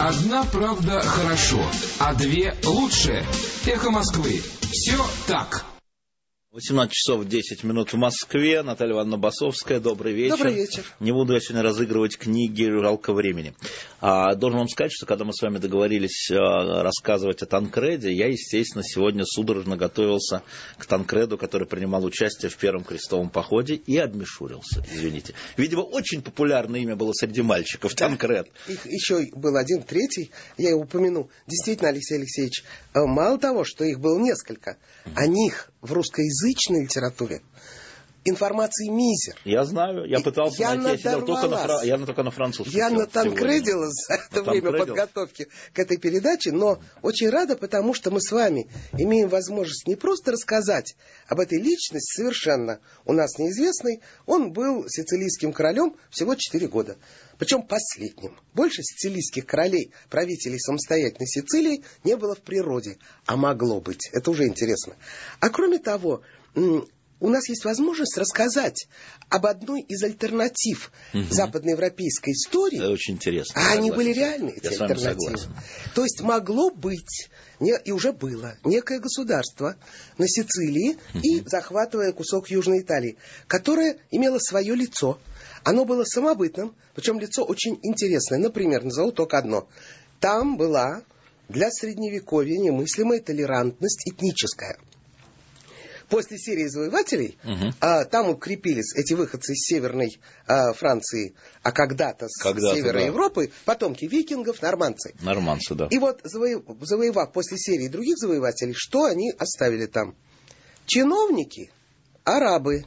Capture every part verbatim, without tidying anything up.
Одна правда хорошо, а две лучше. Эхо Москвы. Все так. восемнадцать часов десять минут в Москве. Наталья Ивановна Басовская, добрый вечер. Добрый вечер. Не буду я сегодня разыгрывать книги, жалко времени. А, должен вам сказать, что когда мы с вами договорились а, рассказывать о Танкреде, я, естественно, сегодня судорожно готовился к Танкреду, который принимал участие в Первом крестовом походе, и обмешурился, извините. Видимо, очень популярное имя было среди мальчиков, да. Танкред. Их еще был один, третий, я его упомяну. Действительно, Алексей Алексеевич, мало того, что их было несколько, mm-hmm. о них в русскоязычной литературе информации мизер. Я знаю, я пытался я найти, я, только на фра... я только на французском. Я натанкредила за это время подготовки к этой передаче, но очень рада, потому что мы с вами имеем возможность не просто рассказать об этой личности, совершенно у нас неизвестной. Он был сицилийским королем всего четыре года. Причем последним. Больше сицилийских королей, правителей самостоятельной Сицилии не было в природе, а могло быть. Это уже интересно. А кроме того, у нас есть возможность рассказать об одной из альтернатив угу. западноевропейской истории. Это очень интересно. А они были реальны, эти Я альтернативы. То есть могло быть, не, и уже было, некое государство на Сицилии угу. и захватывая кусок Южной Италии, которое имело свое лицо. Оно было самобытным, причем лицо очень интересное. Например, назову только одно. Там была для Средневековья немыслимая толерантность этническая. После серии завоевателей, uh-huh. а, там укрепились эти выходцы из Северной а, Франции, а когда-то с когда-то, Северной да. Европы, потомки викингов, нормандцы. Нормандцы, да. И вот, завоев... завоевав после серии других завоевателей, что они оставили там? Чиновники, арабы.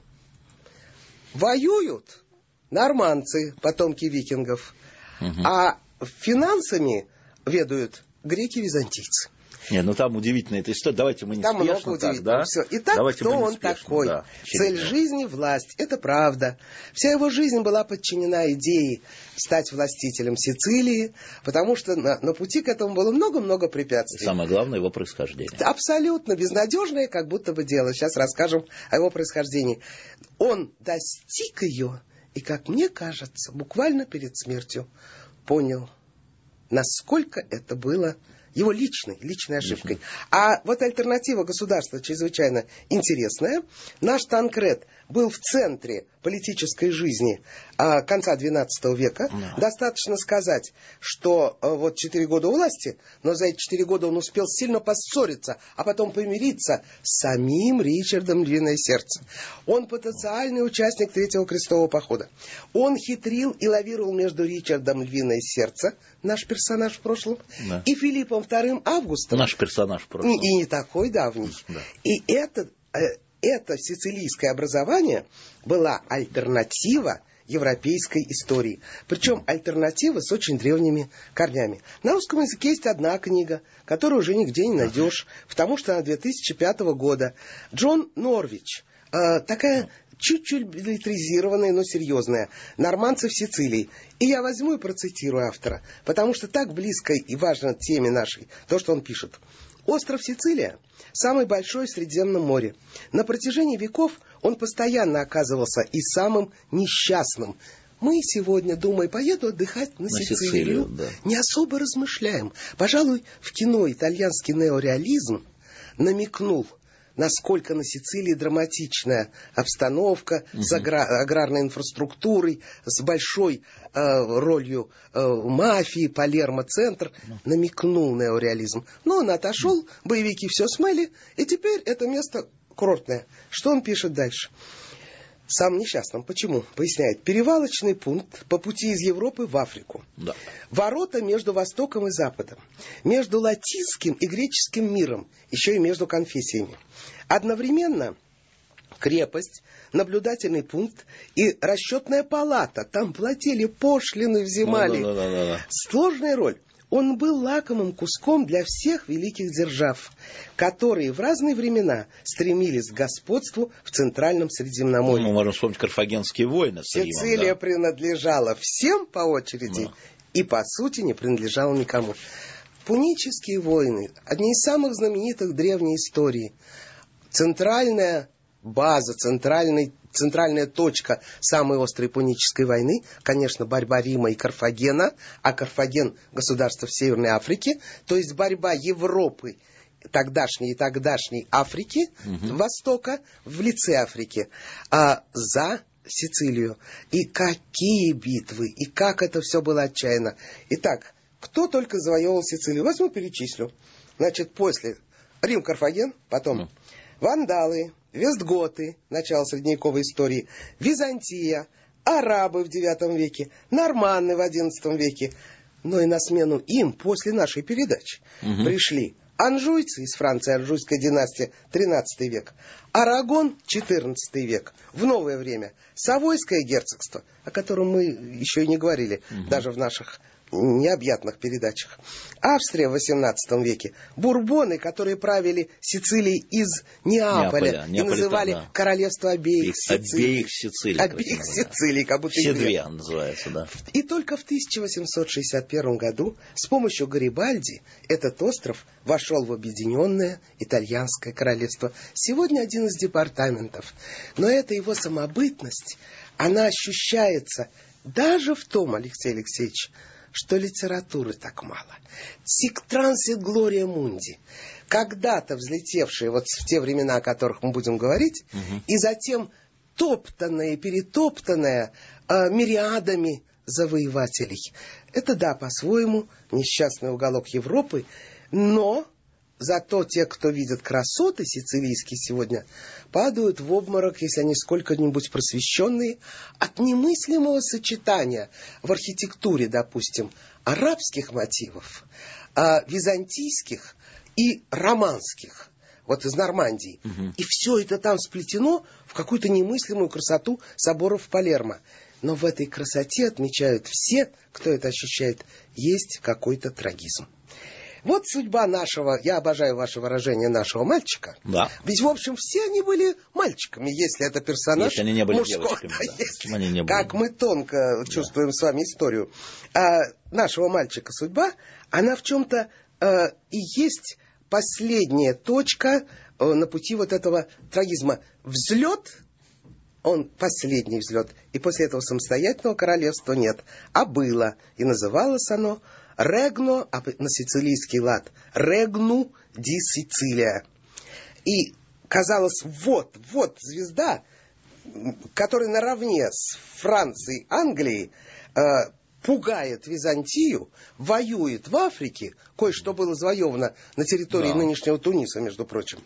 Воюют нормандцы, потомки викингов. Uh-huh. А финансами ведают греки-византийцы. Не, ну там удивительная эта история. Давайте мы не там спешно много так, да? Все. Итак, Давайте кто он спешно, такой? Да, Цель жизни – власть. Это правда. Вся его жизнь была подчинена идее стать властителем Сицилии, потому что на, на пути к этому было много-много препятствий. И самое главное – его происхождение. Абсолютно безнадежное, как будто бы дело. Сейчас расскажем о его происхождении. Он достиг ее, и, как мне кажется, буквально перед смертью понял, насколько это было его личной, личной ошибкой. Лично. А вот альтернатива государства чрезвычайно интересная. Наш Танкред был в центре политической жизни а, конца двенадцатого века. Да. Достаточно сказать, что а, вот четыре года у власти, но за эти четыре года он успел сильно поссориться, а потом помириться с самим Ричардом Львиное Сердце. Он потенциальный участник Третьего крестового похода. Он хитрил и лавировал между Ричардом Львиное Сердце, наш персонаж в прошлом, да. и Филиппом вторым Августом. Наш персонаж в прошлом. И, и не такой давний. Да. И это, это сицилийское образование была альтернатива европейской истории. Причем альтернатива с очень древними корнями. На русском языке есть одна книга, которую уже нигде не найдешь, потому что она две тысячи пятого года. Джон Норвич. Э, такая чуть-чуть билетризированная, но серьезная. «Нормандцы в Сицилии». И я возьму и процитирую автора, потому что так близко и важно теме нашей то, что он пишет. Остров Сицилия – самый большой в Средиземном море. На протяжении веков он постоянно оказывался и самым несчастным. Мы сегодня, думая, поеду отдыхать на, на Сицилию, Сицилию да. не особо размышляем. Пожалуй, в кино итальянский неореализм намекнул, насколько на Сицилии драматичная обстановка угу. с агра- аграрной инфраструктурой, с большой э, ролью э, мафии, Палермо-центр, угу. намекнул неореализм. Но он отошел, угу. боевики все смыли, и теперь это место курортное. Что он пишет дальше? Самым несчастным. Почему? Поясняет. Перевалочный пункт по пути из Европы в Африку. Да. Ворота между Востоком и Западом. Между латинским и греческим миром. Еще и между конфессиями. Одновременно крепость, наблюдательный пункт и расчетная палата. Там платили пошлины, взимали. Да, да, да, да. Сложная роль. Он был лакомым куском для всех великих держав, которые в разные времена стремились к господству в Центральном Средиземноморье. Мы можем вспомнить карфагенские войны с Римом. Сицилия да. принадлежала всем по очереди да. и, по сути, не принадлежала никому. Пунические войны – одни из самых знаменитых древней истории. Центральная база, центральный, центральная точка самой острой пунической войны, конечно, борьба Рима и Карфагена, а Карфаген – государство в Северной Африке, то есть борьба Европы, тогдашней и тогдашней Африки, угу. Востока, в лице Африки, а, за Сицилию. И какие битвы, и как это все было отчаянно. Итак, кто только завоевывал Сицилию? Возьму, перечислю. Значит, после Рим, Карфаген, потом mm. вандалы, вестготы, начало средневековой истории, Византия, арабы в девятом веке, норманны в одиннадцатом веке. Но и на смену им после нашей передачи mm-hmm. пришли анжуйцы из Франции, анжуйская династия, тринадцатый век, Арагон, четырнадцатый век, в новое время, Савойское герцогство, о котором мы еще и не говорили, mm-hmm. даже в наших необъятных передачах. Австрия в восемнадцатом веке. Бурбоны, которые правили Сицилией из Неаполя, Неаполя, Неаполя и называли да. королевство обеих Сицилий. Обеих Сицилий. Обеих Сицилий, как будто все две называется, да. И только в тысяча восемьсот шестьдесят первом году с помощью Гарибальди этот остров вошел в объединенное итальянское королевство. Сегодня один из департаментов. Но эта его самобытность, она ощущается даже в том, Алексей Алексеевич, что литературы так мало. Сик трансит глория мунди, когда-то взлетевшие вот в те времена, о которых мы будем говорить, угу. и затем топтанная, перетоптанная э, мириадами завоевателей. Это, да, по-своему несчастный уголок Европы, но зато те, кто видят красоты сицилийские сегодня, падают в обморок, если они сколько-нибудь просвещенные, от немыслимого сочетания в архитектуре, допустим, арабских мотивов, а, византийских и романских, вот из Нормандии. Угу. И все это там сплетено в какую-то немыслимую красоту соборов Палермо. Но в этой красоте, отмечают все, кто это ощущает, есть какой-то трагизм. Вот судьба нашего, я обожаю ваше выражение, нашего мальчика. Да. Ведь, в общем, все они были мальчиками, если это персонаж если они не были мужской. Девочками, да. Если они не были. Как мы тонко чувствуем да. с вами историю. А, нашего мальчика судьба, она в чем-то а, и есть последняя точка а, на пути вот этого трагизма. Взлет, он последний взлет. И после этого самостоятельного королевства нет. А было. И называлось оно Регно, а на сицилийский лад, Регну ди Сицилия. И казалось, вот, вот звезда, которая наравне с Францией, Англией, э, пугает Византию, воюет в Африке, кое-что было завоевано на территории да. нынешнего Туниса, между прочим.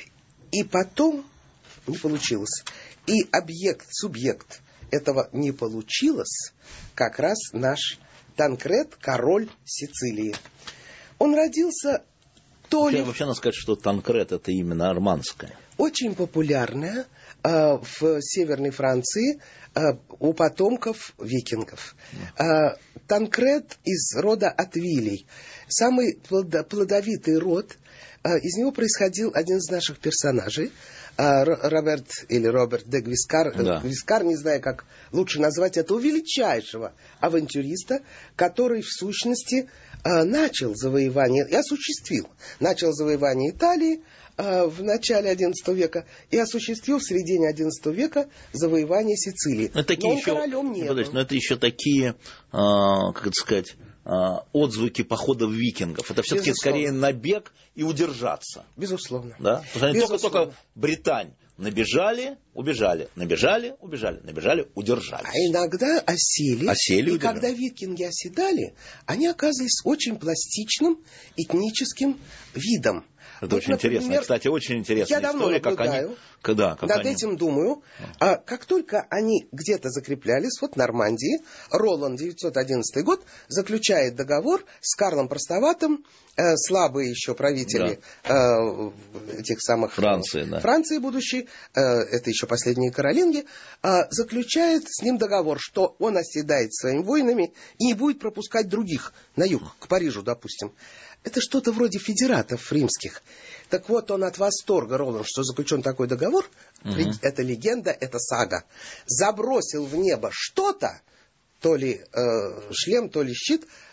И потом не получилось. И объект, субъект этого не получилось, как раз наш Танкред, король Сицилии. Он родился то ли... Вообще надо сказать, что Танкред это именно арманское. Очень популярное э, в Северной Франции э, у потомков викингов. Э, Танкред из рода Атвилей. Самый плодовитый род. Э, из него происходил один из наших персонажей. Роберт или Роберт де Гвискар, да. Гвискар, не знаю, как лучше назвать этого величайшего авантюриста, который в сущности начал завоевание и осуществил. Начал завоевание Италии в начале одиннадцатого века и осуществил в середине одиннадцатого века завоевание Сицилии. Но, такие но он еще, королем не был. Но это еще такие, как это сказать, отзвуки походов викингов. Это все-таки скорее набег и удержаться. Безусловно. Да? Потому что они только-только Британь набежали, убежали, набежали, убежали, набежали, удержались. А иногда осели. осели и удержали. Когда викинги оседали, они оказались очень пластичным этническим видом. Это вот, очень например, интересно. Кстати, очень интересная я давно история, наблюдаю, как они... Когда, как над они... этим думаю. А, как только они где-то закреплялись, вот в Нормандии, Роланд, девятьсот одиннадцатый год, заключает договор с Карлом Простоватым, э, слабые еще правители да. э, этих самых... Франции, да. Франции будущей, э, это еще последние каролинги, э, заключает с ним договор, что он оседает своими воинами и не будет пропускать других на юг, к Парижу, допустим. Это что-то вроде федератов римских. Так вот, он от восторга, Роланд, что заключен такой договор, угу. это легенда, это сага, забросил в небо что-то, то ли э, шлем, то ли щит,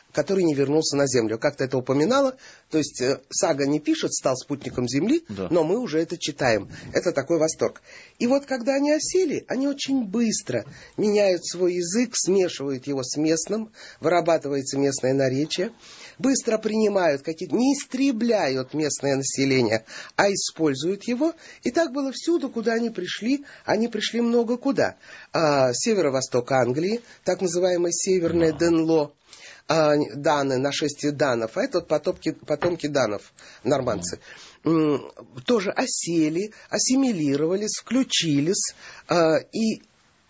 который не вернулся на Землю. Как-то это упоминала. То есть э, сага не пишет, стал спутником Земли, да. но мы уже это читаем. Это такой восторг. И вот когда они осели, они очень быстро меняют свой язык, смешивают его с местным, вырабатывается местное наречие, быстро принимают какие-то, не истребляют местное население, а используют его. И так было всюду, куда они пришли. Они пришли много куда. А, северо-восток Англии, так называемое северное Денло, а, даны, нашествие данов, а это вот потомки, потомки данов, нормандцы, mm. тоже осели, ассимилировались, включились, а, и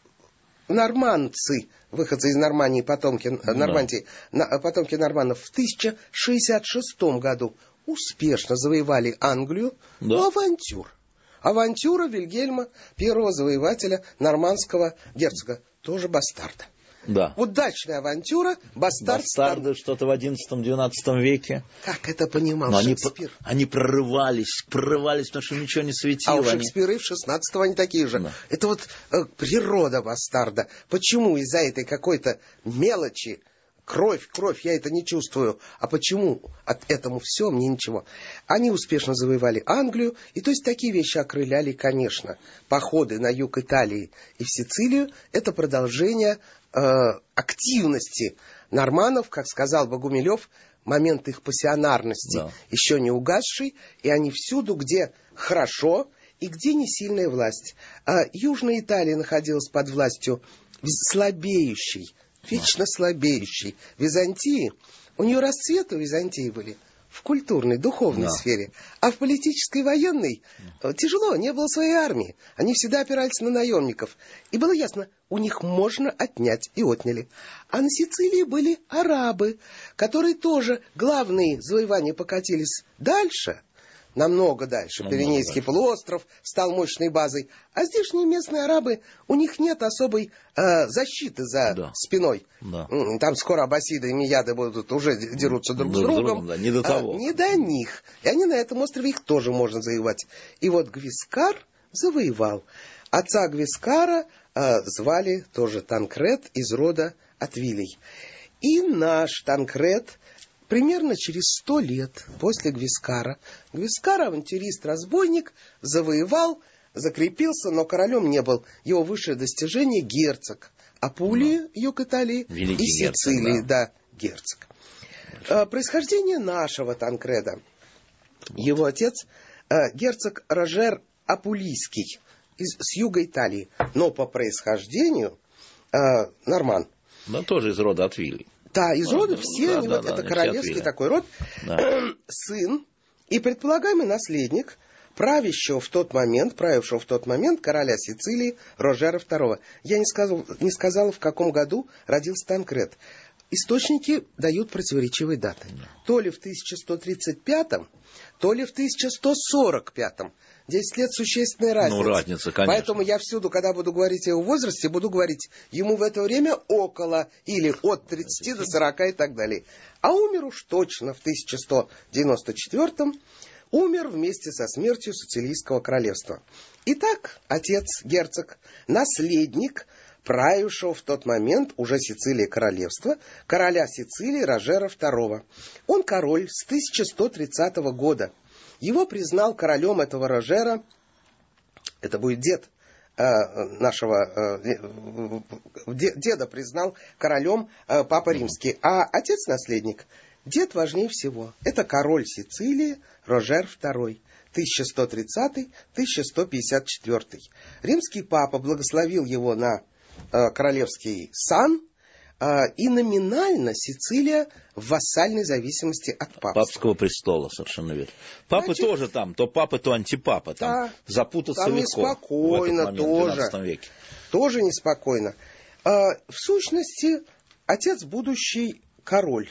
нормандцы, выходцы из Нормандии, потомки, mm. Нормандии, на, потомки норманнов в тысяча шестьдесят шестом году успешно завоевали Англию, да. ну, авантюр. Авантюра Вильгельма, первого завоевателя нормандского герцога, тоже бастарда. Да. Удачная авантюра, бастард... Бастарды стар... что-то в одиннадцатом-двенадцатом веке. Как это понимал Но Шекспир? Они, они прорывались, прорывались, потому что ничего не светило. А у Шекспира и в шестнадцатом они такие же. Да. Это вот э, природа бастарда. Почему из-за этой какой-то мелочи, кровь, кровь, я это не чувствую. А почему от этому все, мне ничего. Они успешно завоевали Англию. И то есть такие вещи окрыляли, конечно. Походы на юг Италии и в Сицилию — это продолжение э, активности норманнов, как сказал Богумилев, момент их пассионарности, да. еще не угасший. И они всюду, где хорошо и где не сильная власть. А Южная Италия находилась под властью слабеющей, вечно слабеющей Византии. У нее расцветы у Византии были в культурной, духовной да. сфере. А в политической, военной тяжело, не было своей армии. Они всегда опирались на наемников. И было ясно, у них можно отнять, и отняли. А на Сицилии были арабы, которые тоже главные завоевания покатились дальше, намного дальше. Намного Пиренейский дальше. полуостров стал мощной базой. А здешние местные арабы, у них нет особой э, защиты за да. спиной. Да. Там скоро аббасиды и мияды будут уже дерутся друг с другом. другом да, не до того. А, не до них. И они на этом острове, их тоже можно завоевать. И вот Гвискар завоевал. Отца Гвискара э, звали тоже Танкред из рода Атвилей. И наш Танкред примерно через сто лет после Гвискара, Гвискар, авантюрист, разбойник, завоевал, закрепился, но королем не был. Его высшее достижение — герцог Апулии, да. юг Италии, Великий и Сицилии, герцог, да. да, герцог. А, происхождение нашего Танкреда. Его отец а, герцог Рожер Апулийский из, с юга Италии, но по происхождению а, норман. Да, тоже из рода Атвилей. Да, из рода да, все, да, они, да, вот, да, это королевский такой род. Да. Сын и предполагаемый наследник правящего в тот момент, правившего в тот момент короля Сицилии Рожера второго. Я не сказал, не сказала, в каком году родился Танкред. Источники дают противоречивые даты. Да. То ли в тысяча сто тридцать пятом, то ли в тысяча сто сорок пятом. Десять лет — существенная разница. Ну, разница, конечно. Поэтому я всюду, когда буду говорить о его возрасте, буду говорить, ему в это время около, или от тридцати до сорока и так далее. А умер уж точно в тысяча сто девяносто четвёртом, умер вместе со смертью Сицилийского королевства. Итак, отец, герцог, наследник правившего в тот момент уже Сицилии королевства, короля Сицилии Рожера второго. Он король с тысяча сто тридцатого года. Его признал королем этого Рожера, это будет дед э, нашего, э, деда признал королем э, Папа Римский, а отец-наследник, дед важнее всего. Это король Сицилии Рожер второй, тысяча сто тридцатый — тысяча сто пятьдесят четвёртый. Римский папа благословил его на э, королевский сан, и номинально Сицилия в вассальной зависимости от папы. Папского престола, совершенно верно. Папы Значит, тоже там, то папы, то антипапы. Там да, запутаться там легко неспокойно в этот момент, тоже, в двенадцатом веке. Тоже неспокойно. А, в сущности, отец будущий король.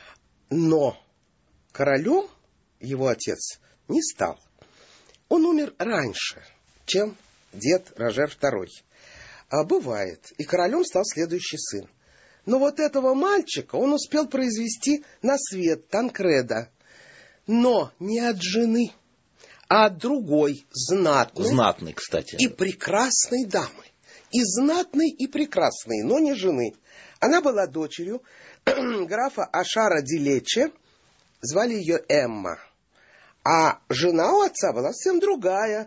Но королем его отец не стал. Он умер раньше, чем дед Рожер второй. А бывает. И королем стал следующий сын. Но вот этого мальчика он успел произвести на свет, Танкреда. Но не от жены, а от другой, знатной. Знатной, кстати. И прекрасной дамы. и знатной, и прекрасной, но не жены. Она была дочерью графа Ашара Дилече, звали ее Эмма. А жена у отца была совсем другая.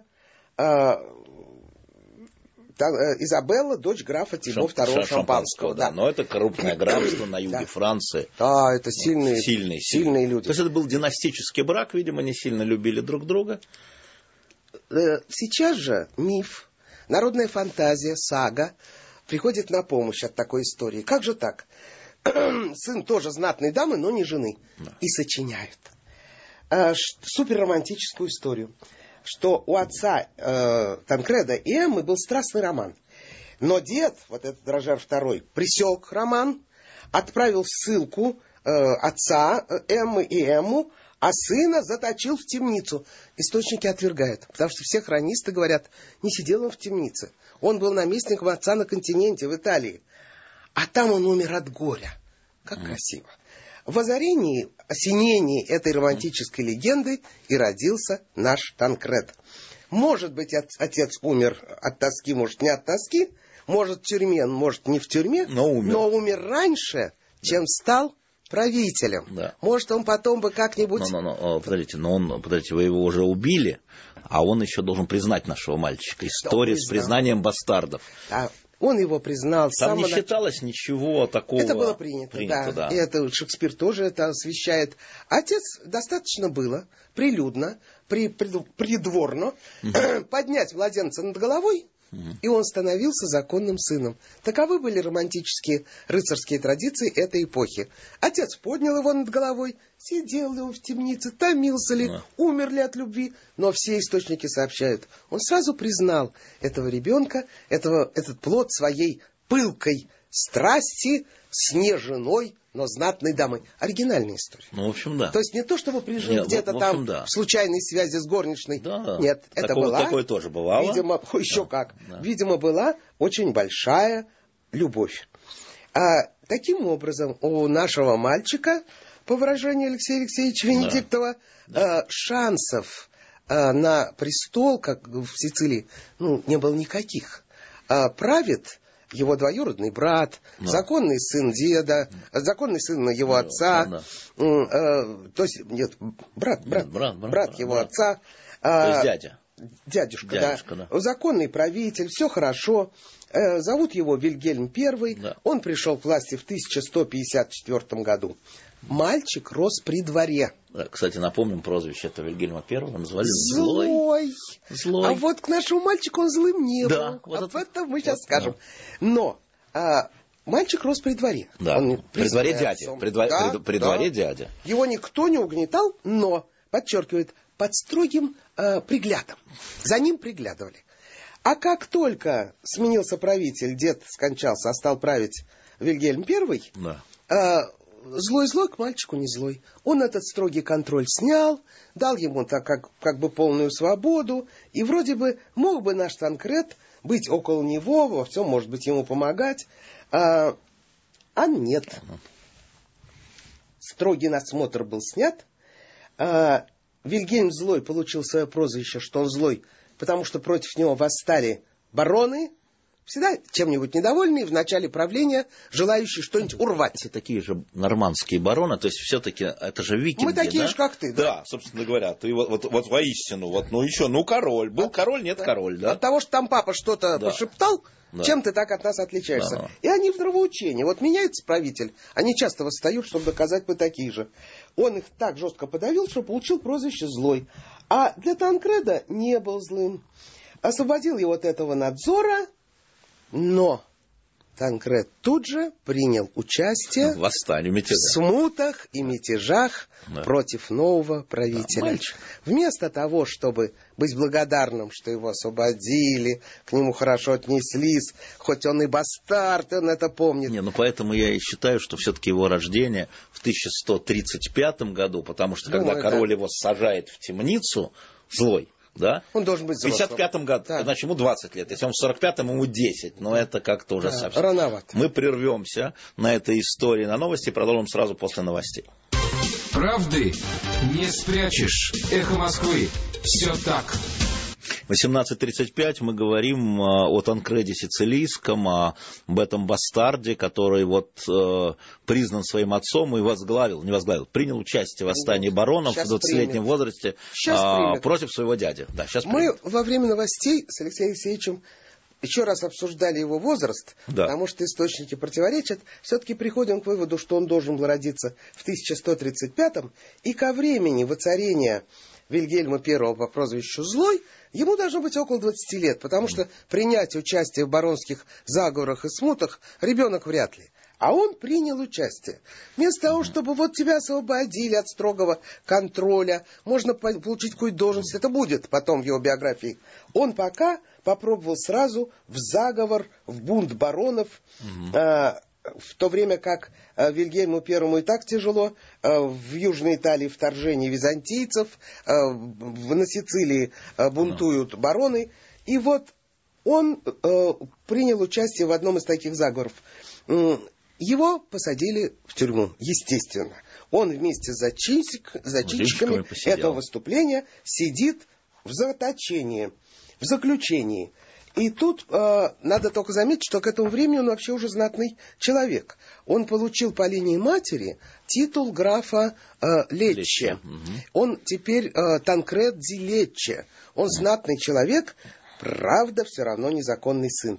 Изабелла, дочь графа Тибо второго Шампанского. Да. Но это крупное графство на юге да. Франции. Да, это сильные, сильные, сильные люди. То есть это был династический брак, видимо, не сильно любили друг друга. Сейчас же миф, народная фантазия, сага приходит на помощь от такой истории. Как же так? Сын тоже знатной дамы, но не жены. Да. И сочиняют э, суперромантическую историю. Что у отца э, Танкреда и Эммы был страстный роман. Но дед, вот этот Дрожжар второй, пресек роман, отправил в ссылку э, отца Эммы и Эмму, а сына заточил в темницу. Источники отвергают, потому что все хронисты говорят, не сидел он в темнице. Он был наместником отца на континенте, в Италии. А там он умер от горя. Как mm. красиво. В озарении, осенении этой романтической легенды и родился наш Танкред. Может быть, отец умер от тоски, может, не от тоски, может, в тюрьме, может, не в тюрьме, но умер, но умер раньше, чем стал правителем. Да. Может, он потом бы как-нибудь... Но, но, но, подождите, но он, подождите, вы его уже убили, а он еще должен признать нашего мальчика. История с признанием бастардов. Да. Он его признал. Там не считалось нач... ничего такого. Это было принято, принято да. да. И это Шекспир тоже это освещает. Отец достаточно было прилюдно, при, прид, придворно угу. поднять младенца над головой, угу. и он становился законным сыном. Таковы были романтические рыцарские традиции этой эпохи. Отец поднял его над головой, сидел ли он в темнице, томился ли, да. умер ли от любви. Но все источники сообщают, он сразу признал этого ребенка, этого, этот плод своей пылкой страсти с не женой, но знатной дамой. Оригинальная история. Ну, в общем, да. То есть не то, чтобы прижил где-то в, в общем, там да. в случайной связи с горничной. Да. Нет, это Такого, была... Такое тоже бывало. Видимо, еще да. как. Да. Видимо, была очень большая любовь. А, таким образом, у нашего мальчика, по выражению Алексея Алексеевича Венедиктова, да. а, шансов а, на престол, как в Сицилии, ну, не было никаких. А, правит его двоюродный брат, да. законный сын деда, законный сын его да, отца, да, да. Э, то есть, нет, брат, брат, нет, брат, брат, брат его брат. отца. То есть дядя. Дядюшка, Дядюшка да. да. Законный правитель, все хорошо. Э, зовут его Вильгельм Первый. Да. Он пришел к власти в тысяча сто пятьдесят четвёртом году. Мальчик рос при дворе. Да, кстати, напомним, прозвище этого Вильгельма Первого называли Злой. Злой. Злой. А вот к нашему мальчику он злым не да, был. Вот Об это, этом мы сейчас вот, скажем. Да. Но а, мальчик рос при дворе. Да. Он при дворе дяди. При, дво... да, при, при да. дворе дядя. Его никто не угнетал, но, подчеркивает, под строгим э, приглядом. За ним приглядывали. А как только сменился правитель, дед скончался, а стал править Вильгельм Первый, да. э, злой-злой к мальчику не злой. Он этот строгий контроль снял, дал ему так как, как бы полную свободу, и вроде бы мог бы наш Танкред быть около него, во всем, может быть, ему помогать, а, а нет. Строгий надсмотр был снят, а, Вильгельм Злой получил свое прозвище, что он злой, потому что против него восстали бароны, всегда чем-нибудь недовольные в начале правления, желающие что-нибудь урвать. Все такие же нормандские бароны, то есть все-таки это же викинги. Мы такие да? же, как ты. Да, да собственно говоря. Ты вот, вот, вот воистину, вот, ну еще, ну король. Был король, нет да. король, да? От того, что там папа что-то да. пошептал, да. чем ты так от нас отличаешься? Да. И они в нравоучении. Вот меняется правитель, они часто восстают, чтобы доказать, мы такие же. Он их так жестко подавил, что получил прозвище Злой. А для Танкреда не был злым. Освободил его от этого надзора. Но Танкред тут же принял участие в восстании, в смутах и мятежах да. против нового правителя. Да, Вместо того, чтобы быть благодарным, что его освободили, к нему хорошо отнеслись, хоть он и бастард, он это помнит. Не, ну поэтому я и считаю, что все-таки его рождение в тысяча сто тридцать пятом году, потому что Думаю, когда король да. его сажает в темницу, злой, да? Он должен быть взрослым. В пятьдесят пятом году, да. значит, ему двадцать лет. Если он в сорок пятом, ему десять. Но это как-то уже да, совсем... Рановато. Мы прервемся на этой истории, на новости, и продолжим сразу после новостей. Правды не спрячешь. Эхо Москвы. Все так. восемнадцать тридцать пять мы говорим о Танкреде Сицилийском, об этом бастарде, который вот э, признан своим отцом и возглавил, не возглавил, принял участие в восстании баронов в двадцатилетнем возрасте э, против своего дяди. Да, сейчас мы примет. Во время новостей с Алексеем Алексеевичем еще раз обсуждали его возраст, да. Потому что источники противоречат. Все-таки приходим к выводу, что он должен был родиться в тысяча сто тридцать пятом, и ко времени воцарения Вильгельма Первого по прозвищу Злой ему должно быть около двадцати лет, потому что принять участие в баронских заговорах и смутах ребенок вряд ли. А он принял участие. Вместо того, чтобы вот тебя освободили от строгого контроля, можно получить какую-то должность, это будет потом в его биографии. Он пока попробовал сразу в заговор, в бунт баронов, угу. э, в то время как э, Вильгельму Первому и так тяжело, э, в Южной Италии вторжение византийцев, э, в, на Сицилии э, бунтуют угу. бароны. И вот он э, принял участие в одном из таких заговоров. Его посадили в тюрьму, естественно. Он вместе с зачинщик, зачинщиками этого выступления сидит в заточении, в заключении. И тут э, надо только заметить, что к этому времени он вообще уже знатный человек. Он получил по линии матери титул графа э, Лечче. Лечче. Угу. Он теперь э, Танкред ди Лечче. Он знатный человек, правда, все равно незаконный сын.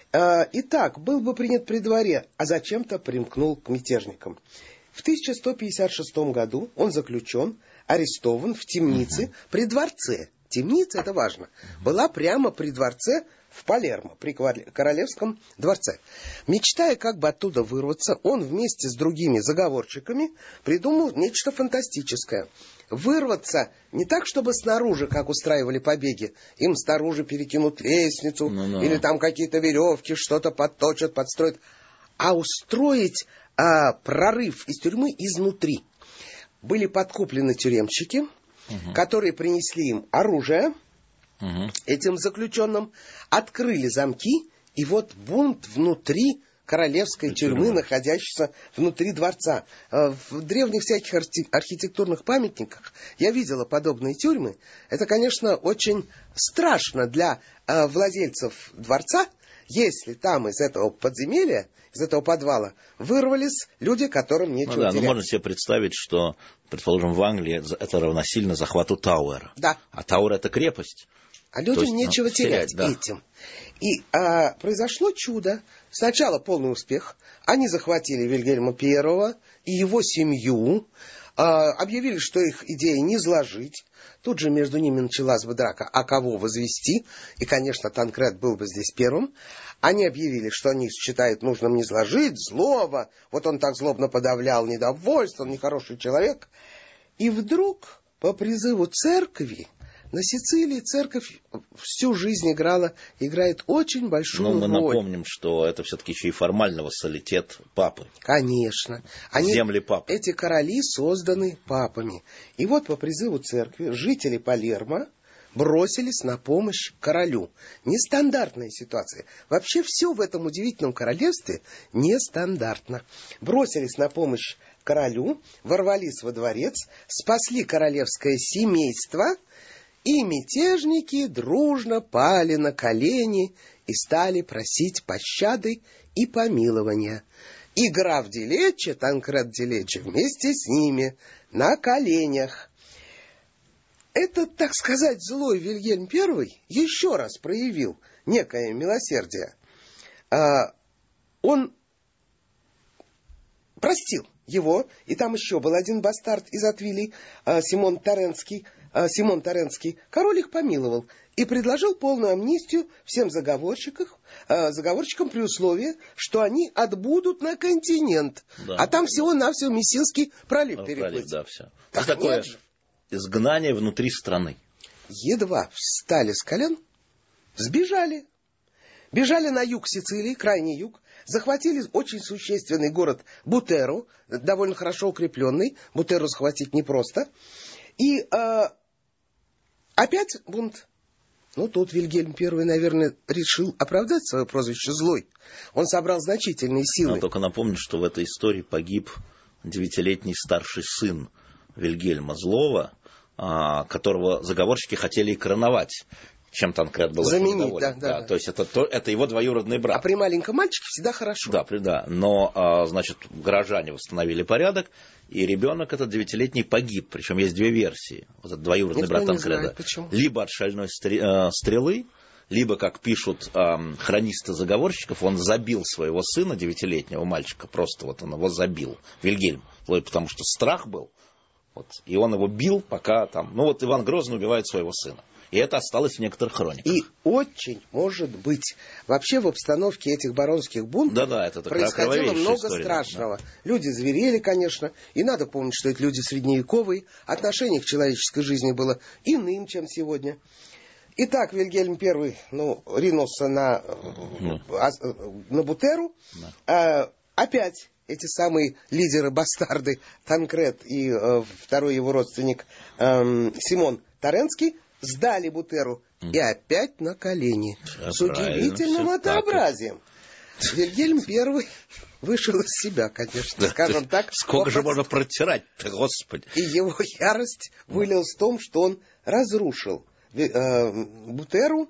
Итак, был бы принят при дворе, а зачем-то примкнул к мятежникам. В тысяча сто пятьдесят шестом году он заключен, арестован в темнице при дворце. Темница, это важно, была прямо при дворце в Палермо, при королевском дворце. Мечтая как бы оттуда вырваться, он вместе с другими заговорщиками придумал нечто фантастическое. Вырваться не так, чтобы снаружи, как устраивали побеги, им снаружи перекинут лестницу, ну, или там какие-то веревки, что-то подточат, подстроят, а устроить а, прорыв из тюрьмы изнутри. Были подкуплены тюремщики, угу. которые принесли им оружие, угу. этим заключенным, открыли замки, и вот бунт внутри королевской Это тюрьмы, тюрьма. находящейся внутри дворца. В древних всяких архитектурных памятниках я видела подобные тюрьмы. Это, конечно, очень страшно для э, владельцев дворца, если там из этого подземелья, из этого подвала вырвались люди, которым нечего ну, да, терять. Ну, можно себе представить, что, предположим, в Англии это равносильно захвату Тауэра. Да. А Тауэр — это крепость. А людям есть, нечего ну, терять, терять да. этим. И а, произошло чудо. Сначала полный успех. Они захватили Вильгельма Первого и его семью. А, объявили, что их идея не изложить. Тут же между ними началась бы драка, а кого возвести. И, конечно, Танкред был бы здесь первым. Они объявили, что они считают нужным не изложить злого. Вот он так злобно подавлял недовольство, он нехороший человек. И вдруг, по призыву церкви, на Сицилии церковь всю жизнь играла, играет очень большую роль. Но мы роль. напомним, что это все-таки еще и формально вассалитет папы. Конечно. Они, Земли папы. Эти короли созданы папами. И вот по призыву церкви жители Палермо бросились на помощь королю. Нестандартная ситуация. Вообще все в этом удивительном королевстве нестандартно. Бросились на помощь королю, ворвались во дворец, спасли королевское семейство. И мятежники дружно пали на колени и стали просить пощады и помилования. И граф ди Лечче, Танкред ди Лечче, вместе с ними на коленях. Этот, так сказать, злой Вильгельм Первый еще раз проявил некое милосердие. Он простил его, и там еще был один бастард из Атвилей, Симон Таренский, Симон Таренский, король их помиловал и предложил полную амнистию всем заговорщикам, заговорщикам при условии, что они отбудут на континент. Да. А там всего-навсего Мессинский пролив ну, переплыть. Да, все. Так такое изгнание внутри страны. Едва встали с колен, сбежали. Бежали на юг Сицилии, крайний юг, захватили очень существенный город Бутеру, довольно хорошо укрепленный. Бутеру захватить непросто. И э, опять бунт. Ну, тут Вильгельм Первый, наверное, решил оправдать свое прозвище «Злой». Он собрал значительные силы. Надо только напомнить, что в этой истории погиб девятилетний старший сын Вильгельма Злого, которого заговорщики хотели короновать. чем Танкред был Заменить, очень недоволен. да, да, да, да. То есть это, то, это его двоюродный брат. А при маленьком мальчике всегда хорошо. Да, при, да. Но, а, значит, горожане восстановили порядок, и ребенок этот девятилетний погиб. Причем есть две версии. Вот этот двоюродный Никто брат не Танкреда. знает, почему. Либо от шальной стрелы, либо, как пишут эм, хронисты заговорщиков, он забил своего сына, девятилетнего мальчика, просто вот он его забил, Вильгельм, потому что страх был, вот, и он его бил, пока там, ну вот Иван Грозный убивает своего сына. И это осталось в некоторых хрониках. И очень, может быть, вообще в обстановке этих баронских бунтов да, да, это происходило много история, страшного. Да. Люди зверели, конечно, и надо помнить, что это люди средневековые, отношение к человеческой жизни было иным, чем сегодня. Итак, Вильгельм Первый, ну, ринулся на, ну. на Бутеру. Да. А, опять эти самые лидеры-бастарды Танкред и э, второй его родственник э, Симон Таренский сдали Бутеру mm. и опять на колени. Все с удивительным однообразием. Вильгельм Первый вышел из себя, конечно, да, скажем так. Сколько же можно протирать-то, Господи. И его ярость вылилась в том, что он разрушил Бутеру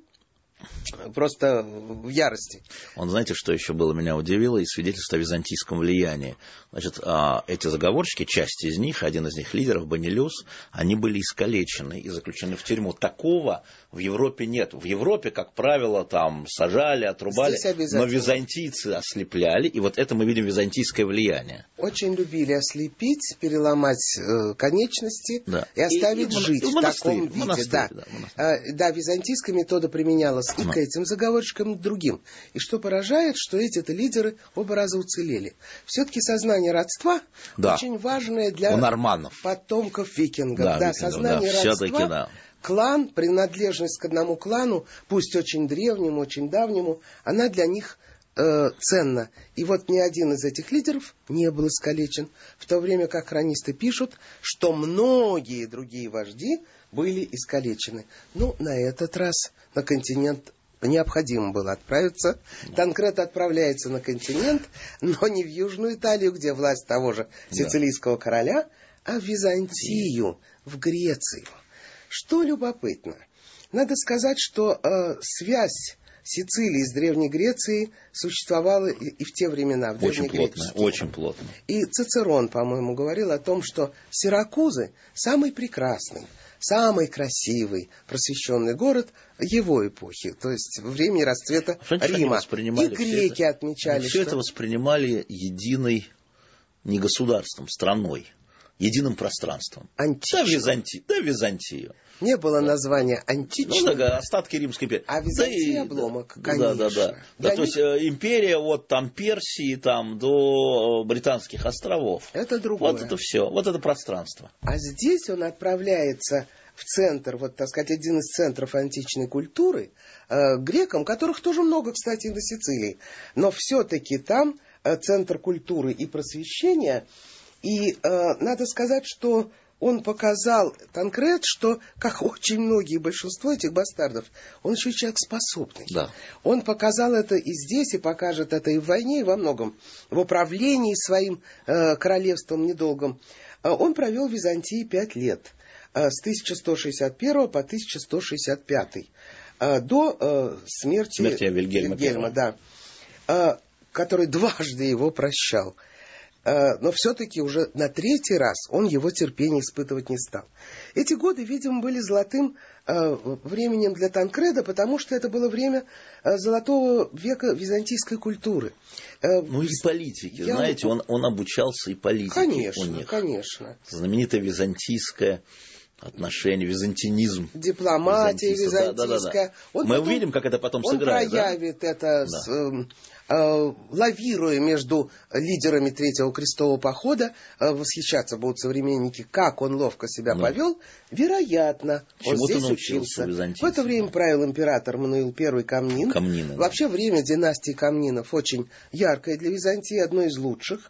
просто в ярости. Он, знаете, что еще было, меня удивило, и свидетельство о византийском влиянии. Значит, эти заговорщики, часть из них, один из них лидеров, Банилюс, они были искалечены и заключены в тюрьму. Такого в Европе нет. В Европе, как правило, там сажали, отрубали, но византийцы ослепляли, и вот это мы видим византийское влияние. Очень любили ослепить, переломать э, конечности, да. и оставить и, жить и, в, в таком виде. Монастырь, да. Да, э, да, византийская метода применялась и к этим заговорщикам, и к другим. И что поражает, что эти-то лидеры оба раза уцелели. Все-таки сознание родства да. очень важное для потомков викингов. Да, да, викингов, сознание да, родства, да. клан, принадлежность к одному клану, пусть очень древнему, очень давнему, она для них э, ценна. И вот ни один из этих лидеров не был искалечен, в то время как хронисты пишут, что многие другие вожди были искалечены. Ну, на этот раз на континент необходимо было отправиться. Танкред отправляется на континент, но не в Южную Италию, где власть того же сицилийского короля, а в Византию, в Грецию. Что любопытно, надо сказать, что э, связь Сицилии с Древней Грецией существовала и, и в те времена, в очень плотно, очень плотно. И Цицерон, по-моему, говорил о том, что Сиракузы самый прекрасный, самый красивый просвещенный город его эпохи, то есть времени расцвета Рима. И греки это, отмечали, все что... это воспринимали единой, не государством, страной, единым пространством. Антично. Да, Византию. Да, Византию. Не было да. названия античного. Ну, да, остатки Римской империи. А Византия да, обломок, да, конечно. Да, да, да. да то них... есть империя от там Персии там, до Британских островов. Это другое. Вот это все, вот это пространство. А здесь он отправляется в центр, вот, так сказать, один из центров античной культуры, э, грекам, которых тоже много, кстати, на Сицилии. Но все-таки там э, центр культуры и просвещения. И э, надо сказать, что он показал, Танкред, что, как очень многие, большинство этих бастардов, он еще человек способный. Да. Он показал это и здесь, и покажет это и в войне, и во многом. В управлении своим э, королевством недолгом. Э, он провел в Византии пять лет. Э, с тысяча сто шестьдесят первого по тысяча сто шестьдесят пятый. Э, до э, смерти, смерти Вильгельма, Вильгельма да, э, который дважды его прощал. Но все-таки уже на третий раз он его терпения испытывать не стал. Эти годы, видимо, были золотым э, временем для Танкреда, потому что это было время э, золотого века византийской культуры. Э, ну и политики, я... знаете, он, он обучался и политике. Конечно, у них. конечно. Знаменитое византийское отношение, византинизм. Дипломатия византийская. Да, да, да. Мы потом, увидим, как это потом он сыграет. Он проявит да? это... Да. С, э, лавируя между лидерами Третьего крестового похода, восхищаться будут современники, как он ловко себя да. повел, вероятно, он здесь учился. В это время правил император Мануил Первый Комнин. Комнины, Вообще да. время династии Комнинов очень яркое для Византии, одно из лучших.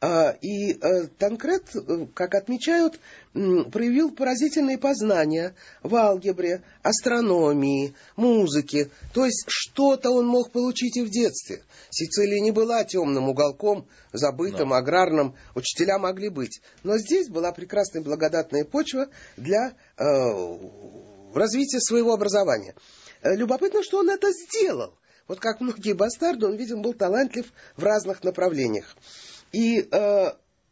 И Танкред, как отмечают, проявил поразительные познания в алгебре, астрономии, музыке. То есть что-то он мог получить и в детстве. Сицилия не была темным уголком, забытым, да. аграрным. Учителя могли быть. Но здесь была прекрасная благодатная почва для э, развития своего образования. любопытно, что он это сделал. Вот как многие бастарды, он, видимо, был талантлив в разных направлениях. И э,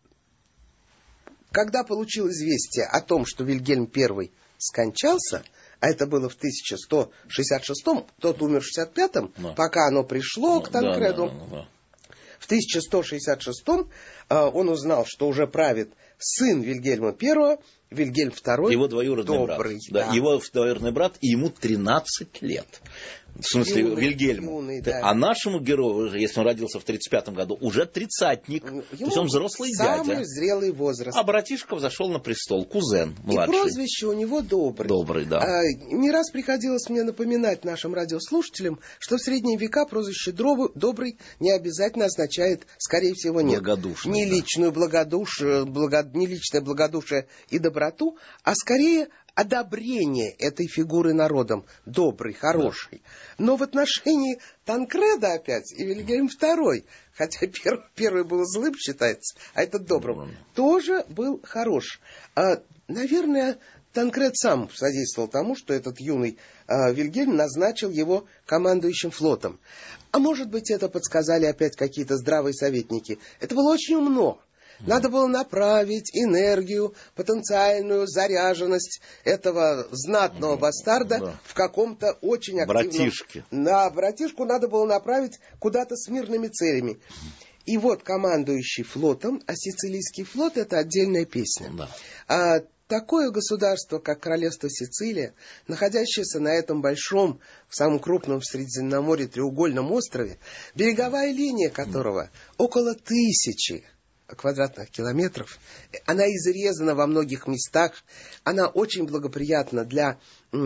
когда получил известие о том, что Вильгельм Первый скончался, а это было в тысяча сто шестьдесят шестом, тот умер в шестьдесят пятом, да. пока оно пришло да, к Танкреду. Да, да, да, да. В тысяча сто шестьдесят шестом э, он узнал, что уже правит сын Вильгельма Первого, Вильгельм Второй. Его двоюродный добрый, брат. Да. Да, его двоюродный брат, и ему тринадцать лет. В смысле, юный, Вильгельму. Юный, да. А нашему герою, если он родился в тридцать пятом году, уже тридцатник. Ему то есть он взрослый самый дядя. Самый зрелый возраст. А братишка взошел на престол, кузен младший. И прозвище у него Добрый. Добрый, да. А, не раз приходилось мне напоминать нашим радиослушателям, что в средние века прозвище Добрый не обязательно означает, скорее всего, нет. Благодушный. Не, да. личную благодушие, благо, не личное благодушие и доброту, а скорее одобрение этой фигуры народом, добрый, хороший. Да. Но в отношении Танкреда опять и Вильгельм Второй, хотя первый, первый был злым, считается, а этот добрым, да. тоже был хорош. А, наверное, Танкред сам содействовал тому, что этот юный а, Вильгельм назначил его командующим флотом. А может быть, это подсказали опять какие-то здравые советники. Это было очень умно. Надо было направить энергию, потенциальную заряженность этого знатного бастарда да. в каком-то очень активном... Братишке. На братишку надо было направить куда-то с мирными целями. И вот командующий флотом, а Сицилийский флот — это отдельная песня. Да. А, такое государство, как Королевство Сицилия, находящееся на этом большом, в самом крупном в Средиземноморье треугольном острове, береговая линия которого около тысячи квадратных километров, она изрезана во многих местах, она очень благоприятна для э,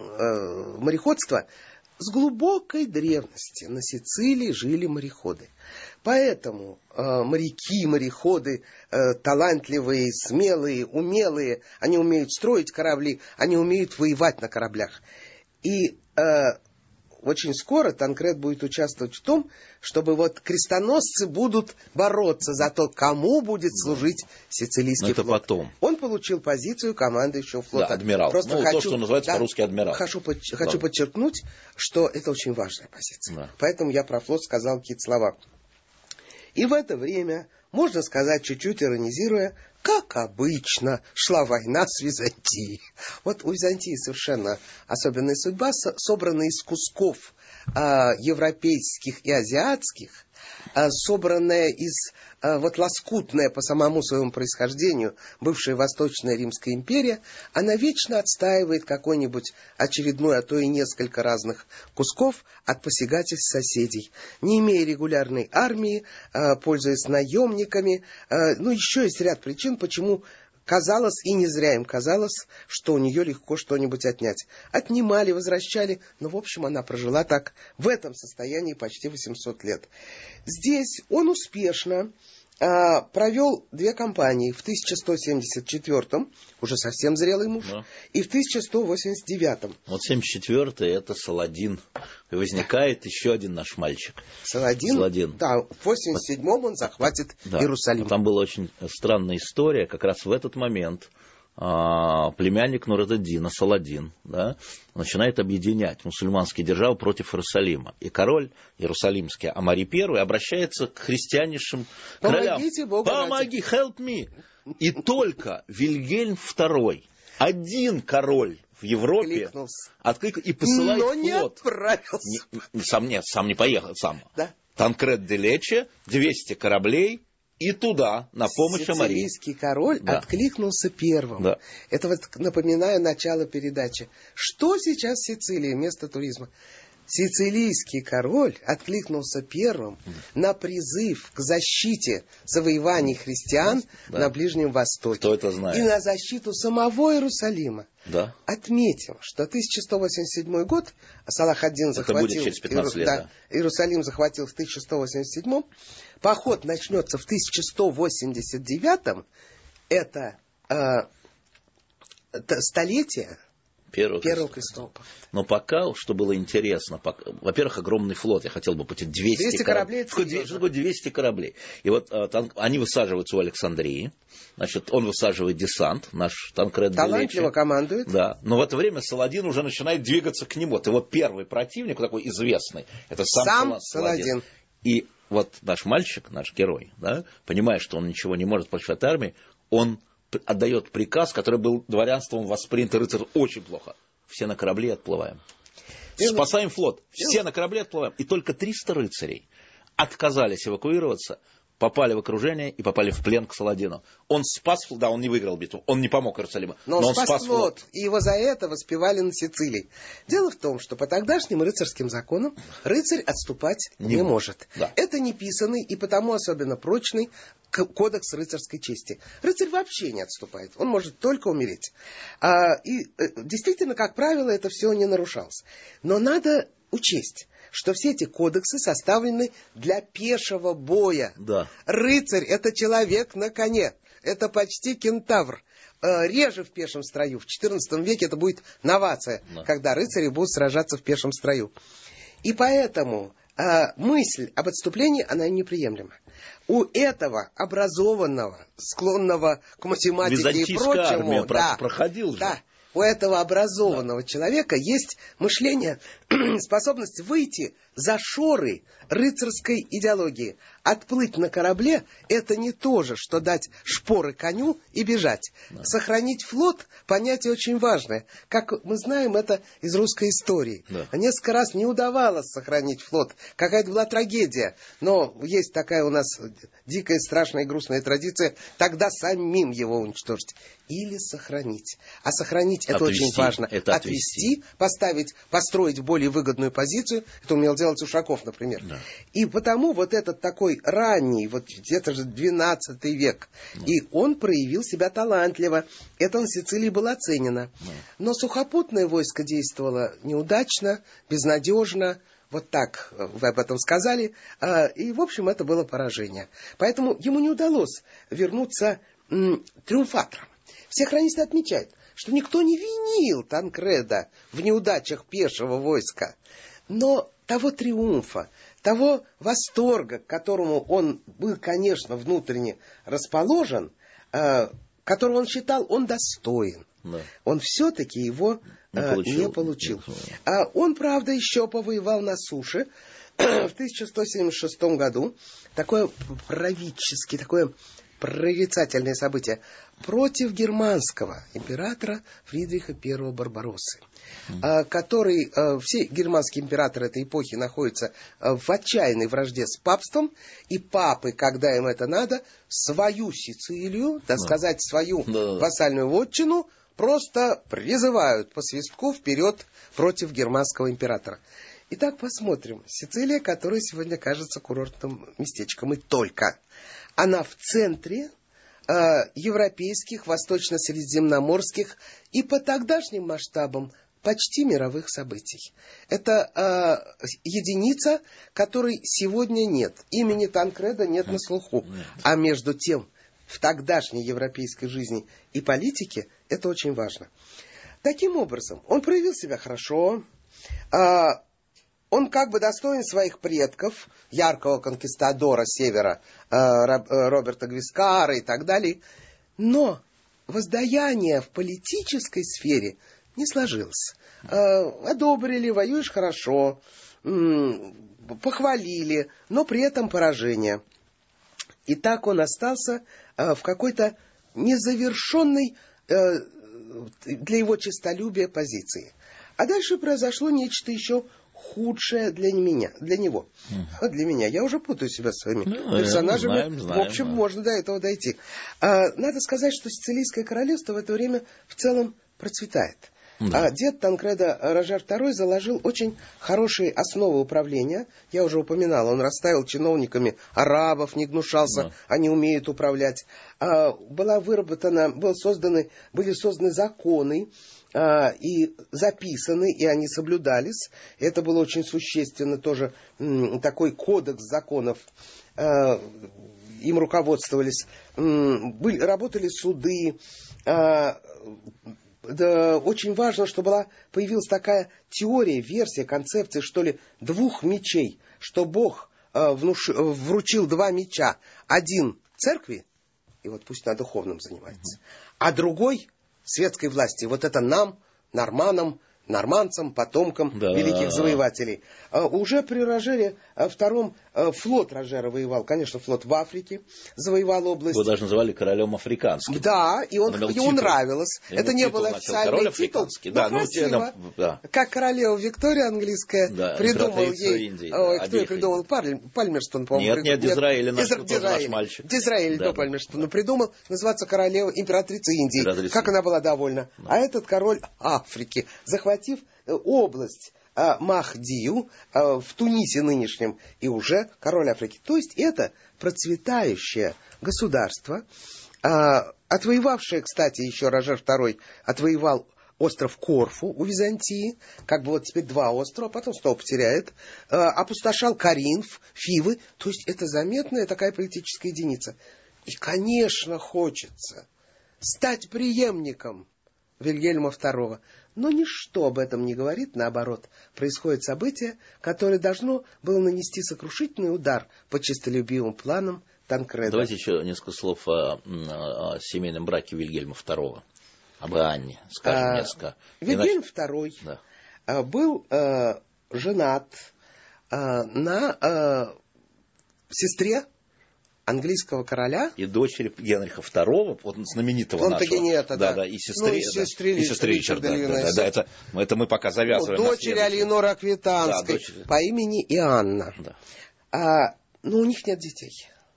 мореходства. С глубокой древности на Сицилии жили мореходы. Поэтому э, моряки, мореходы, э, талантливые, смелые, умелые, они умеют строить корабли, они умеют воевать на кораблях. И э, очень скоро Танкред будет участвовать в том, чтобы вот крестоносцы будут бороться за то, кому будет служить сицилийский это флот. Потом. Он получил позицию командующего флота. Да, адмирал. Просто ну, хочу, то, что называется да, по-русски адмирал. Хочу, да. хочу подчеркнуть, что это очень важная позиция. Да. Поэтому я про флот сказал какие-то слова. И в это время, можно сказать, чуть-чуть иронизируя, как обычно, шла война с Византией. Вот у Византии совершенно особенная судьба, собранная из кусков а, европейских и азиатских, а, собранная из, а, вот лоскутная по самому своему происхождению, бывшая Восточная Римская империя, она вечно отстаивает какой-нибудь очередной, а то и несколько разных кусков от посягательств соседей. Не имея регулярной армии, а, пользуясь наемниками, а, ну еще есть ряд причин, почему казалось, и не зря им казалось, что у нее легко что-нибудь отнять. Отнимали, возвращали, но, в общем, она прожила так в этом состоянии почти восемьсот лет. Здесь он успешно а, провел две кампании в тысяча сто семьдесят четвёртом, уже совсем зрелый муж, да. и в тысяча сто восемьдесят девятом. Вот семьдесят четвёртый это Саладин. И возникает еще один наш мальчик. Саладин? Саладин. Да, в восемьдесят седьмом он захватит да. Иерусалим. Там была очень странная история. Как раз в этот момент а, племянник Нур-эд-Дина, Саладин, да, начинает объединять мусульманские державы против Иерусалима. И король иерусалимский Амари Первый обращается к христианейшим королям. Помогите Богу. Помоги, help me. И только Вильгельм Второй, один король в Европе откликнулся и посылает Но флот. не отправился. Не, не, сам, нет, сам не поехал, сам. Да. Танкред де Лече, двести кораблей и туда, на помощь Амари. Сицилийский король да. откликнулся первым. Да. Это вот, напоминаю, начало передачи. Что сейчас в Сицилии вместо туризма? Сицилийский король откликнулся первым mm. на призыв к защите завоеваний христиан да. на Ближнем Востоке. Кто это знает? И на защиту самого Иерусалима. Да. Отметим, что тысяча сто восемьдесят седьмой год Салах ад-Дин захватил через пятнадцать лет, да, да. Иерусалим захватил в тысяча сто восемьдесят седьмом. Поход начнется в тысяча сто восемьдесят девятом. Это, э, это столетие Первого, Первого Крестопа. Но пока, что было интересно, пока, во-первых, огромный флот, я хотел бы путить двести, двести кораблей. кораблей. Что такое двести кораблей? И вот а, танк, они высаживаются у Александрии, значит, он высаживает десант, наш Танкред де Лечи. Талантливо командует. Да, но в это время Саладин уже начинает двигаться к нему. Это его первый противник, такой известный, это сам, сам Саладин. Саладин. И вот наш мальчик, наш герой, да, понимая, что он ничего не может против этой армии, он отдает приказ, который был дворянством воспринят рыцарь очень плохо. Все на корабле отплываем. Дело... Спасаем флот. Все Дело... на корабле отплываем. И только триста рыцарей отказались эвакуироваться, попали в окружение и попали в плен к Саладину. Он спас флот, да, он не выиграл битву, он не помог Иерусалиму, но, но он спас, спас флот, флот. И его за это воспевали на Сицилии. Дело в том, что по тогдашним рыцарским законам рыцарь отступать не, не может. Да. Это неписанный и потому особенно прочный кодекс рыцарской чести. Рыцарь вообще не отступает, он может только умереть. А, и действительно, как правило, это все не нарушалось. Но надо учесть, что все эти кодексы составлены для пешего боя. Да. Рыцарь — это человек на коне, это почти кентавр. Реже в пешем строю. В четырнадцатом веке это будет новация, да. Когда рыцари будут сражаться в пешем строю. И поэтому э, мысль об отступлении, она неприемлема. У этого образованного, склонного к математике и прочему, да, проходил же. Да, у этого образованного да. человека есть мышление, способность выйти за шоры рыцарской идеологии. Отплыть на корабле — это не то же, что дать шпоры коню и бежать. Да. Сохранить флот — понятие очень важное. Как мы знаем это из русской истории. Да. Несколько раз не удавалось сохранить флот. Какая-то была трагедия. Но есть такая у нас дикая, страшная и грустная традиция — тогда самим его уничтожить. Или сохранить. А сохранить — это отвести, очень важно. Это отвести, отвести, поставить, построить в более выгодную позицию. Это умел делать Ушаков, например. Да. И потому вот этот такой ранний, вот это же двенадцатый век, да. И он проявил себя талантливо. Это на Сицилии было оценено. Да. Но сухопутное войско действовало неудачно, безнадежно. Вот так вы об этом сказали. И, в общем, это было поражение. Поэтому ему не удалось вернуться м, триумфатором. Все хронисты отмечают, что никто не винил Танкреда в неудачах пешего войска. Но того триумфа, того восторга, к которому он был, конечно, внутренне расположен, э, которого он считал, он достоин. Да. Он все-таки его не э, получил. Не получил. А он, правда, еще повоевал на суше в тысяча сто семьдесят шестом году. Такое правительское, такое прорицательное событие против германского императора Фридриха Первого Барбароссы, mm. который, все германские императоры этой эпохи находятся в отчаянной вражде с папством, и папы, когда им это надо, свою Сицилию, так mm. сказать, свою mm. вассальную вотчину просто призывают по свистку вперед против германского императора. Итак, посмотрим. Сицилия, которая сегодня кажется курортным местечком, и только. Она в центре э, европейских, восточно-средиземноморских и по тогдашним масштабам почти мировых событий. Это э, единица, которой сегодня нет. Имени Танкреда нет на слуху. А между тем, в тогдашней европейской жизни и политике это очень важно. Таким образом, он проявил себя хорошо. Э, Он как бы достоин своих предков, яркого конкистадора севера, э, Роберта Гвискара и так далее. Но воздаяние в политической сфере не сложилось. Э, одобрили, воюешь хорошо, м- похвалили, но при этом поражение. И так он остался э, в какой-то незавершенной э, для его честолюбия позиции. А дальше произошло нечто еще худшее для меня, для него. Mm. Для меня. Я уже путаю себя своими ну, персонажами. Знаем, знаем, в общем, да. Можно до этого дойти. А, надо сказать, что Сицилийское королевство в это время в целом процветает. Да. А дед Танкреда Рожер второй заложил очень хорошие основы управления. Я уже упоминал, он расставил чиновниками арабов, не гнушался, да. Они умеют управлять. А, была выработана, был созданы, были созданы законы, а, и записаны, и они соблюдались. Это было очень существенно тоже, м, такой кодекс законов. А, им руководствовались. М, были, работали суды, а, да, очень важно, что была, появилась такая теория, версия, концепция, что ли, двух мечей, что Бог э, внуш, вручил два меча. Один церкви, и вот пусть на духовном занимается, а другой светской власти. Вот это нам, норманам, норманцам, потомкам да. великих завоевателей. А, уже при Рожере а, втором а, флот Рожера воевал. Конечно, флот в Африке завоевал область. Его даже называли королем африканским. Да, и он, он ему нравилось. Ему Это не был официальный титул, да, но ну, красиво. Ну, да. Как королева Виктория английская да, придумал ей... Индии, ой, да, кто ее придумал? Паль, Пальмерстон, по-моему. Нет, нет, Дизраэль, наш, наш мальчик. Дизраэль да, до Пальмерстона да. придумал называться королева, императрица Индии. Императрица. Как она была довольна. Да. А этот король Африки, захватив область а, Махдию а, в Тунисе нынешнем, и уже король Африки. То есть это процветающее государство, а, отвоевавшее, кстати, еще Рожер второй отвоевал остров Корфу у Византии, как бы вот теперь два острова, потом снова потеряет, а, опустошал Коринф, Фивы, то есть это заметная такая политическая единица. И, конечно, хочется стать преемником Вильгельма второго. Но ничто об этом не говорит, наоборот. Происходит событие, которое должно было нанести сокрушительный удар по честолюбивым планам Танкреда. Давайте еще несколько слов о, о семейном браке Вильгельма второго. Об Анне, скажем, а, несколько. Вильгельм второй да. был а, женат а, на а, сестре английского короля. И дочери Генриха второго, вот знаменитого Плантагенета, нашего. Да, да. да, и сестры, ну, и сестры, да, и сестры Ричарда. Да, да, да, это, это мы пока завязываем. Ну, дочери Алиеноры Аквитанской да, по имени Иоанна. Да. А, но у них нет детей.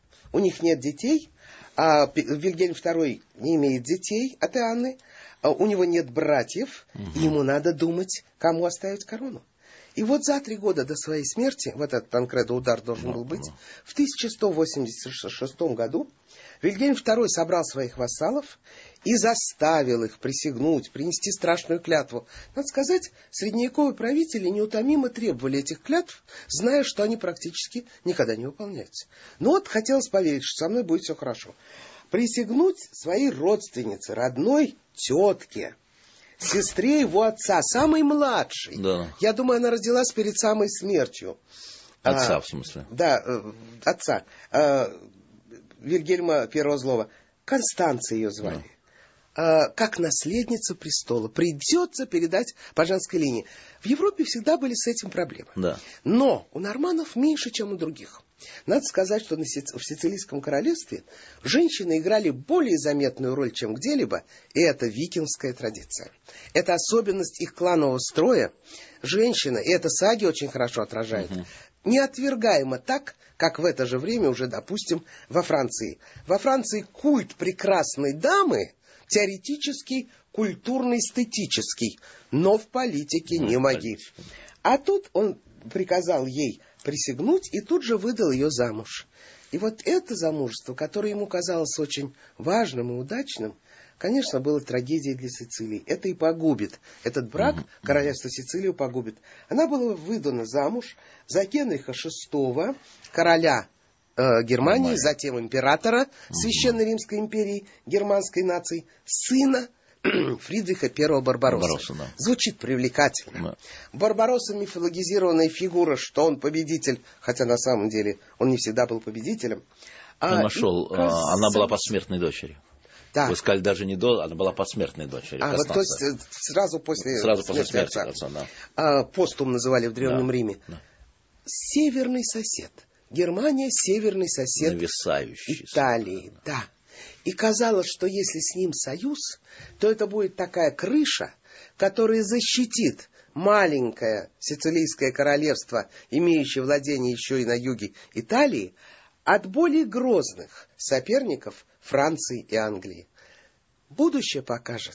У них нет детей. А Вильгельм второй не имеет детей от Иоанны. А у него нет братьев. Угу. И ему надо думать, кому оставить корону. И вот за три года до своей смерти, вот этот Танкредо удар должен был быть, в тысяча сто восемьдесят шестом году Вильгельм второй собрал своих вассалов и заставил их присягнуть, принести страшную клятву. Надо сказать, средневековые правители неутомимо требовали этих клятв, зная, что они практически никогда не выполняются. Но вот хотелось поверить, что со мной будет все хорошо. Присягнуть своей родственнице, родной тетке, сестре его отца, самой младшей. Да. Я думаю, она родилась перед самой смертью. Отца, а, в смысле? Да, э, отца. Э, Вильгельма первого Злого. Констанция ее звали. Да. Э, как наследница престола. Придется передать по женской линии. В Европе всегда были с этим проблемы. Да. Но у норманнов меньше, чем у других. Надо сказать, что в Сицилийском королевстве женщины играли более заметную роль, чем где-либо, и это викингская традиция. Это особенность их кланового строя. Женщина, и это саги очень хорошо отражают, угу. неотвергаемо так, как в это же время уже, допустим, во Франции. Во Франции культ прекрасной дамы теоретический, культурный, эстетический, но в политике не моги. А тут он приказал ей присягнуть и тут же выдал ее замуж. И вот это замужество, которое ему казалось очень важным и удачным, конечно, было трагедией для Сицилии. Это и погубит. Этот брак mm-hmm. королевство Сицилию погубит. Она была выдана замуж за Генриха шестого, короля э, Германии, mm-hmm. затем императора mm-hmm. Священной Римской империи, германской нации, сына Фридриха первого Барбароссы. Барбаросса, да. Звучит привлекательно. Да. Барбаросса мифологизированная фигура, что он победитель, хотя на самом деле он не всегда был победителем. Он а, нашел, и, а, она была посмертной дочерью. Да. Вы сказали, даже не до, она была посмертной дочерью. А, вот, то есть сразу после сразу смерти, после смерти отца. отца да. а, постум называли в Древнем да. Риме. Да. Северный сосед. Германия северный сосед нависающий Италии. Да. И казалось, что если с ним союз, то это будет такая крыша, которая защитит маленькое сицилийское королевство, имеющее владение еще и на юге Италии, от более грозных соперников Франции и Англии. Будущее покажет.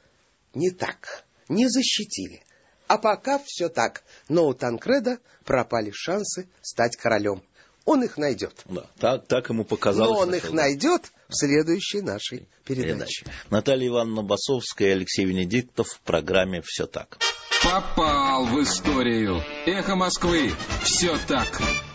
Не так. Не защитили. А пока все так. Но у Танкреда пропали шансы стать королем. Он их найдет. Да, так, так ему показалось. Но он их найдет в следующей нашей передаче. Наталья Ивановна Басовская и Алексей Венедиктов в программе «Все так». Попал в историю. Эхо Москвы. Все так.